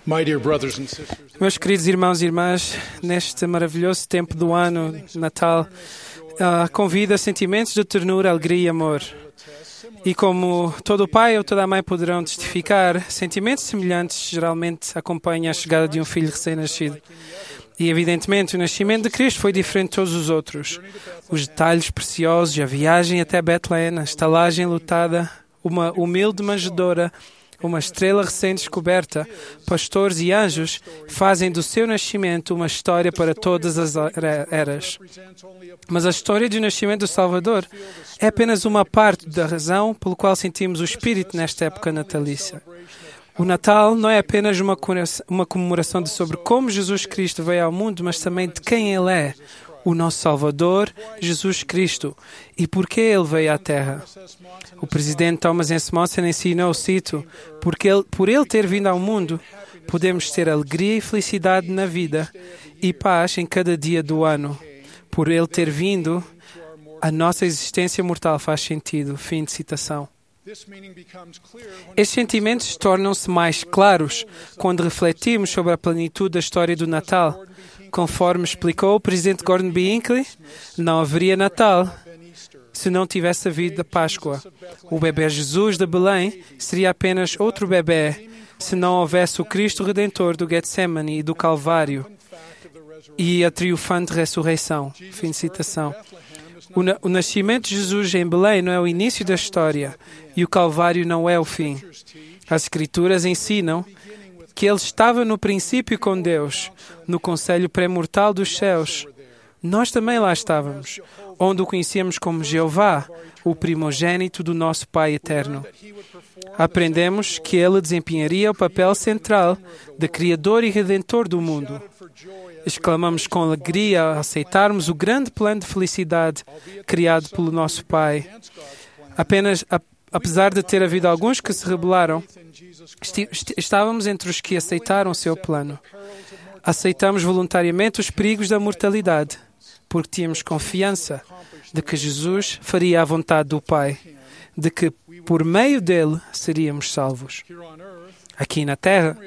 My dear brothers and sisters, Meus queridos irmãos e irmãs, neste maravilhoso tempo do ano, Natal, convida sentimentos de ternura, alegria e amor. E como todo pai ou toda mãe poderão testificar, sentimentos semelhantes geralmente acompanham a chegada de um filho recém-nascido. E, evidentemente, o nascimento de Cristo foi diferente de todos os outros. Os detalhes preciosos, a viagem até Betleém, a estalagem lotada, uma humilde manjedoura, uma estrela recém-descoberta, pastores e anjos fazem do seu nascimento uma história para todas as eras. Mas a história do nascimento do Salvador é apenas uma parte da razão pelo qual sentimos o Espírito nesta época natalícia. O Natal não é apenas uma comemoração sobre como Jesus Cristo veio ao mundo, mas também de quem Ele é, o nosso Salvador, Jesus Cristo, e por que Ele veio à Terra. O presidente Thomas S. Monson ensinou, cito, por Ele ter vindo ao mundo, podemos ter alegria e felicidade na vida e paz em cada dia do ano. Por Ele ter vindo, a nossa existência mortal faz sentido. Fim de citação. Estes sentimentos tornam-se mais claros quando refletimos sobre a plenitude da história do Natal. Conforme explicou o presidente Gordon B. Hinckley, não haveria Natal se não tivesse havido a Páscoa. O bebê Jesus de Belém seria apenas outro bebê se não houvesse o Cristo Redentor do Getsemane e do Calvário e a triunfante ressurreição. Fim de citação. O nascimento de Jesus em Belém não é o início da história e o Calvário não é o fim. As Escrituras ensinam que Ele estava no princípio com Deus, no conselho pré-mortal dos céus. Nós também lá estávamos, onde o conhecíamos como Jeová, o primogênito do nosso Pai eterno. Aprendemos que Ele desempenharia o papel central de Criador e Redentor do mundo. Exclamamos com alegria ao aceitarmos o grande plano de felicidade criado pelo nosso Pai. Apesar de ter havido alguns que se rebelaram, estávamos entre os que aceitaram o seu plano. Aceitamos voluntariamente os perigos da mortalidade, porque tínhamos confiança de que Jesus faria a vontade do Pai, de que por meio dele seríamos salvos. Aqui na Terra,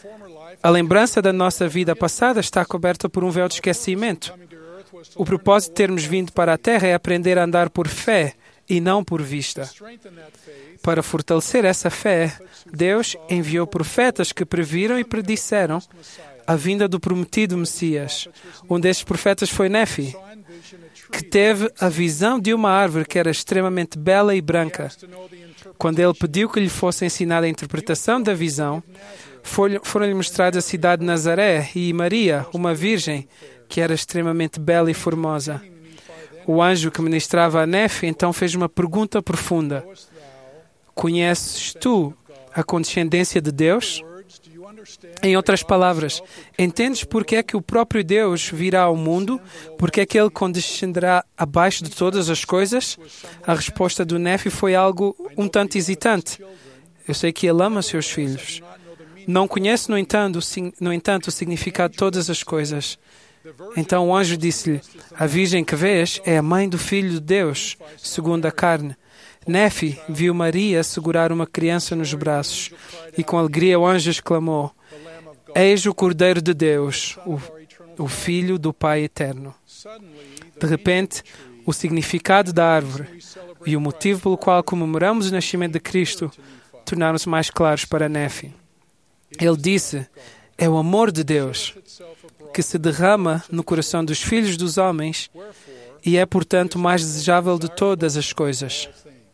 a lembrança da nossa vida passada está coberta por um véu de esquecimento. O propósito de termos vindo para a Terra é aprender a andar por fé e não por vista. Para fortalecer essa fé, Deus enviou profetas que previram e predisseram a vinda do prometido Messias. Um destes profetas foi Nefi, que teve a visão de uma árvore que era extremamente bela e branca. Quando ele pediu que lhe fosse ensinada a interpretação da visão, foram-lhe mostradas a cidade de Nazaré e Maria, uma virgem, que era extremamente bela e formosa. O anjo que ministrava a Nefi então fez uma pergunta profunda. Conheces tu a condescendência de Deus? Em outras palavras, entendes porque é que o próprio Deus virá ao mundo? Porque é que Ele condescenderá abaixo de todas as coisas? A resposta do Nefi foi algo um tanto hesitante. Eu sei que Ele ama seus filhos. Não conhece, no entanto, o significado de todas as coisas. Então o anjo disse-lhe, a virgem que vês é a mãe do Filho de Deus, segundo a carne. Nefi viu Maria segurar uma criança nos braços e com alegria o anjo exclamou, eis o Cordeiro de Deus, o Filho do Pai eterno. De repente, o significado da árvore e o motivo pelo qual comemoramos o nascimento de Cristo tornaram-se mais claros para Nefi. Ele disse, é o amor de Deus que se derrama no coração dos filhos dos homens e é, portanto, mais desejável de todas as coisas.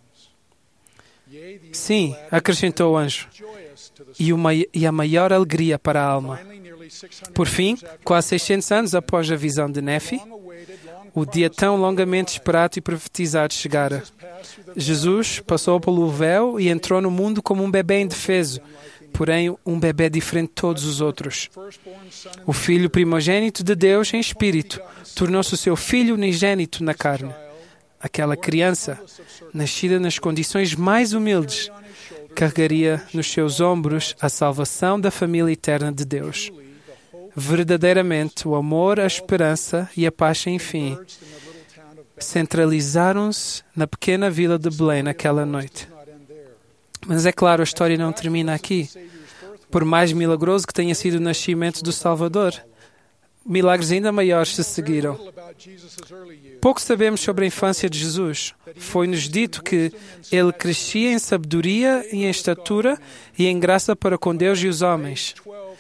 Sim, acrescentou o anjo, e a maior alegria para a alma. Por fim, quase 600 anos após a visão de Nefi, o dia tão longamente esperado e profetizado chegara. Jesus passou pelo véu e entrou no mundo como um bebê indefeso, porém um bebê diferente de todos os outros. O Filho primogênito de Deus em espírito tornou-se o seu Filho unigênito na carne. Aquela criança, nascida nas condições mais humildes, carregaria nos seus ombros a salvação da família eterna de Deus. Verdadeiramente, o amor, a esperança e a paz sem fim centralizaram-se na pequena vila de Belém naquela noite. Mas é claro, a história não termina aqui. Por mais milagroso que tenha sido o nascimento do Salvador, milagres ainda maiores se seguiram. Pouco sabemos sobre a infância de Jesus. Foi-nos dito que ele crescia em sabedoria e em estatura e em graça para com Deus e os homens.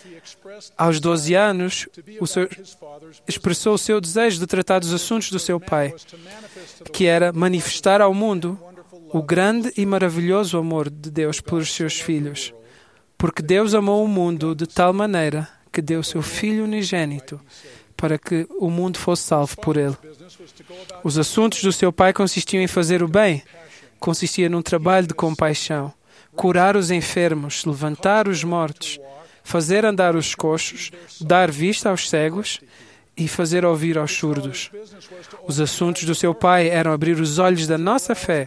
Aos 12 anos, expressou o seu desejo de tratar dos assuntos do seu pai, que era manifestar ao mundo o grande e maravilhoso amor de Deus pelos seus filhos. Porque Deus amou o mundo de tal maneira que deu o seu Filho unigênito para que o mundo fosse salvo por ele. Os assuntos do seu pai consistiam em fazer o bem, consistia num trabalho de compaixão, curar os enfermos, levantar os mortos, fazer andar os coxos, dar vista aos cegos e fazer ouvir aos surdos. Os assuntos do seu pai eram abrir os olhos da nossa fé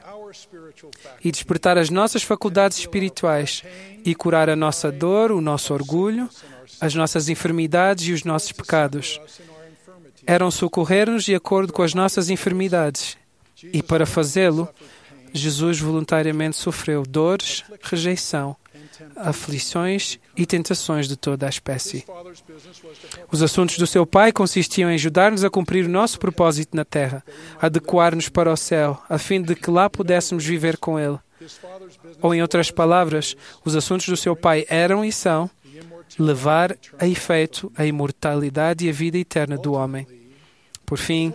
e despertar as nossas faculdades espirituais e curar a nossa dor, o nosso orgulho, as nossas enfermidades e os nossos pecados. Eram socorrer-nos de acordo com as nossas enfermidades. E para fazê-lo, Jesus voluntariamente sofreu dores, rejeição, aflições e tentações de toda a espécie. Os assuntos do seu pai consistiam em ajudar-nos a cumprir o nosso propósito na terra, adequar-nos para o céu, a fim de que lá pudéssemos viver com ele. Ou, em outras palavras, os assuntos do seu pai eram e são levar a efeito a imortalidade e a vida eterna do homem. Por fim,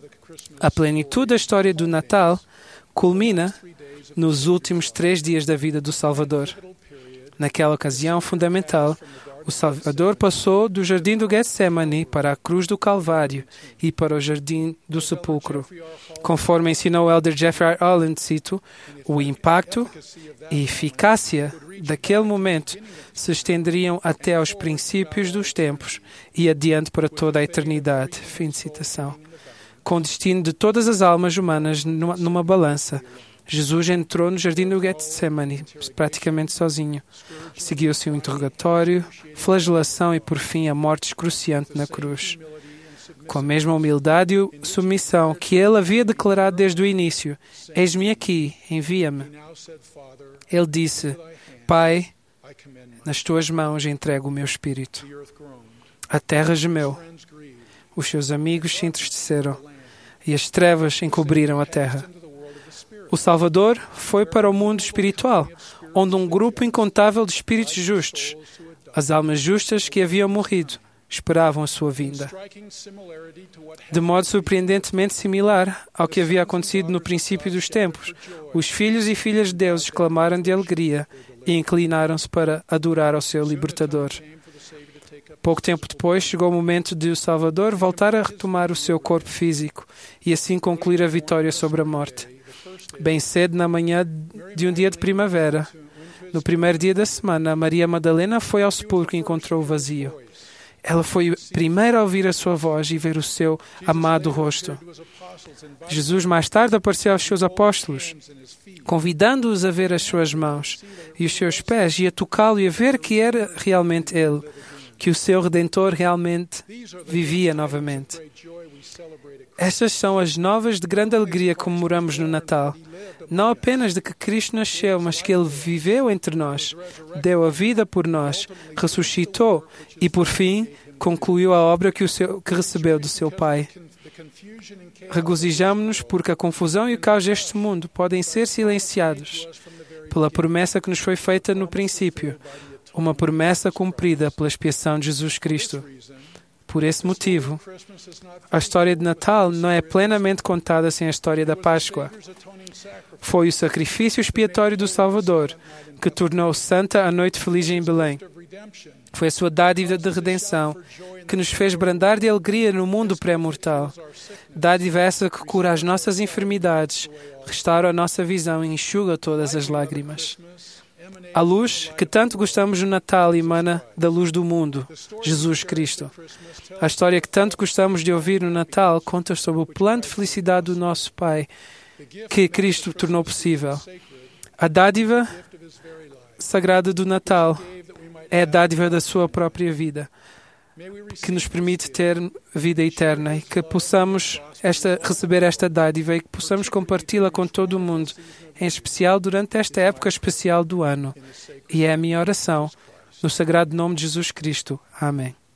a plenitude da história do Natal culmina nos últimos 3 dias da vida do Salvador. Naquela ocasião fundamental, o Salvador passou do jardim do Getsemane para a cruz do Calvário e para o jardim do sepulcro. Conforme ensinou o elder Jeffrey R. Holland, cito, o impacto e eficácia daquele momento se estenderiam até aos princípios dos tempos e adiante para toda a eternidade. Fim de citação. Com o destino de todas as almas humanas numa balança, Jesus entrou no jardim do Getsemane, praticamente sozinho. Seguiu-se um interrogatório, flagelação e, por fim, a morte excruciante na cruz. Com a mesma humildade e submissão que ele havia declarado desde o início, eis-me aqui, envia-me. Ele disse, Pai, nas tuas mãos entrego o meu espírito. A terra gemeu, os seus amigos se entristeceram e as trevas encobriram a terra. O Salvador foi para o mundo espiritual, onde um grupo incontável de espíritos justos, as almas justas que haviam morrido, esperavam a sua vinda. De modo surpreendentemente similar ao que havia acontecido no princípio dos tempos, os filhos e filhas de Deus exclamaram de alegria e inclinaram-se para adorar ao seu libertador. Pouco tempo depois, chegou o momento de o Salvador voltar a retomar o seu corpo físico e assim concluir a vitória sobre a morte. Bem cedo na manhã de um dia de primavera, no primeiro dia da semana, Maria Madalena foi ao sepulcro e encontrou o vazio. Ela foi a primeira a ouvir a sua voz e ver o seu amado rosto. Jesus mais tarde apareceu aos seus apóstolos, convidando-os a ver as suas mãos e os seus pés e a tocá-lo e a ver que era realmente ele, que o seu Redentor realmente vivia novamente. Estas são as novas de grande alegria que comemoramos no Natal. Não apenas de que Cristo nasceu, mas que Ele viveu entre nós, deu a vida por nós, ressuscitou e, por fim, concluiu a obra que recebeu do seu Pai. Regozijamo-nos porque a confusão e o caos deste mundo podem ser silenciados pela promessa que nos foi feita no princípio, uma promessa cumprida pela expiação de Jesus Cristo. Por esse motivo, a história de Natal não é plenamente contada sem a história da Páscoa. Foi o sacrifício expiatório do Salvador que tornou santa a noite feliz em Belém. Foi a sua dádiva de redenção que nos fez brandar de alegria no mundo pré-mortal. Dádiva essa que cura as nossas enfermidades, restaura a nossa visão e enxuga todas as lágrimas. A luz que tanto gostamos no Natal emana da luz do mundo, Jesus Cristo. A história que tanto gostamos de ouvir no Natal conta sobre o plano de felicidade do nosso Pai, que Cristo tornou possível. A dádiva sagrada do Natal é a dádiva da sua própria vida, que nos permite ter vida eterna e que possamos receber esta dádiva e que possamos compartilhá-la com todo o mundo, em especial durante esta época especial do ano. E é a minha oração No sagrado nome de Jesus Cristo. Amém.